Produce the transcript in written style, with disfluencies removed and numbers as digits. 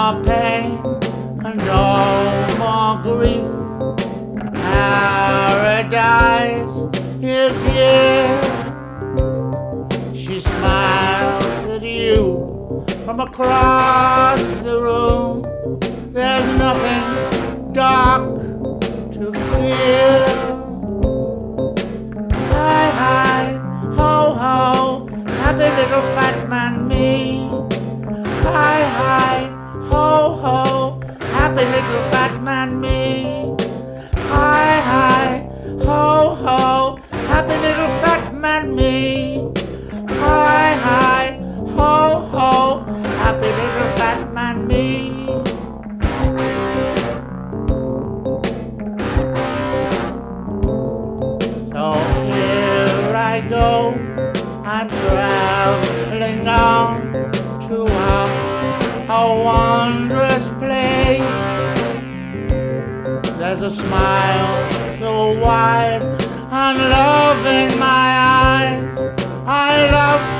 more pain and no more grief. Paradise is here. She smiles at you from across the room. There's nothing dark to fear. Hi, hi, ho, ho, happy little fat man me. Hi, hi, ho, ho, happy little fat man me. Hi, hi, ho, ho, happy little fat man me. Hi, hi, ho, ho, happy little fat man me. So here I go, I'm traveling on to a wondrous place. There's a smile so wide and love in my eyes. I love